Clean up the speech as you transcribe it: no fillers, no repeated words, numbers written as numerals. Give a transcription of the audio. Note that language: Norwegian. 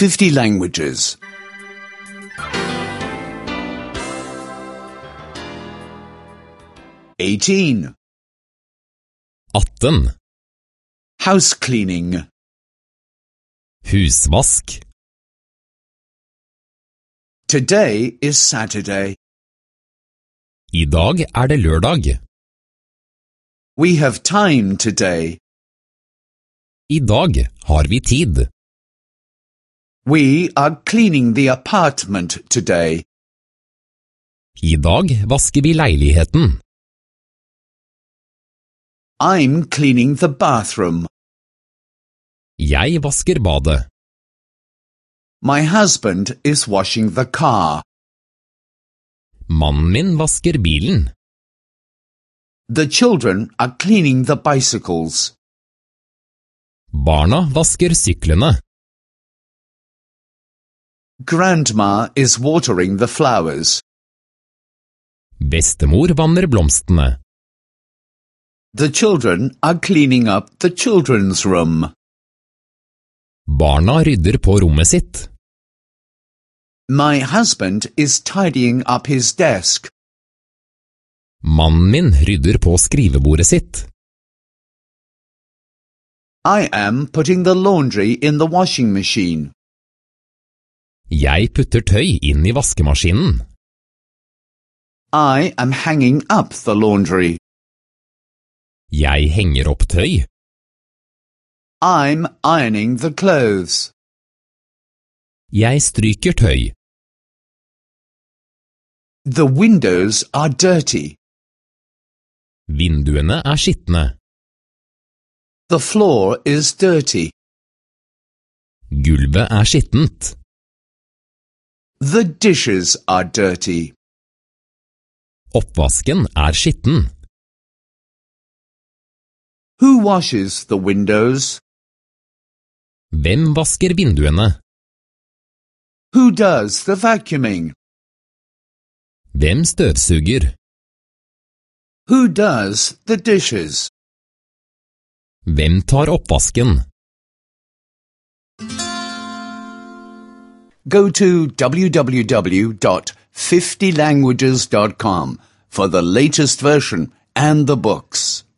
50 languages. 18. 18. House cleaning. Husvask. Today is Saturday. I dag det lørdag. We have time today. I dag har vi tid. We are cleaning the apartment today. I dag vasker vi leiligheten. I'm cleaning the bathroom. Jeg vasker badet. My husband is washing the car. Mannen min vasker bilen. The children are cleaning the bicycles. Barna vasker syklene. Grandma is watering the flowers. Bestemor vanner blomstene. The children are cleaning up the children's room. Barna rydder på rommet sitt. My husband is tidying up his desk. Mannen min rydder på skrivebordet sitt. I am putting the laundry in the washing machine. Jeg putter tøy inn I vaskemaskinen. I am hanging up the laundry. Jeg henger opp tøy. I'm ironing the clothes. Jeg stryker tøy. The windows are dirty. Vinduene skitne. The floor is dirty. Gulvet skittent. The dishes are dirty. Oppvasken skitten. Who washes the windows? Hvem vasker vinduene? Who does the vacuuming? Hvem støvsuger? Who does the dishes? Hvem tar oppvasken? Go to www.50languages.com for the latest version and the books.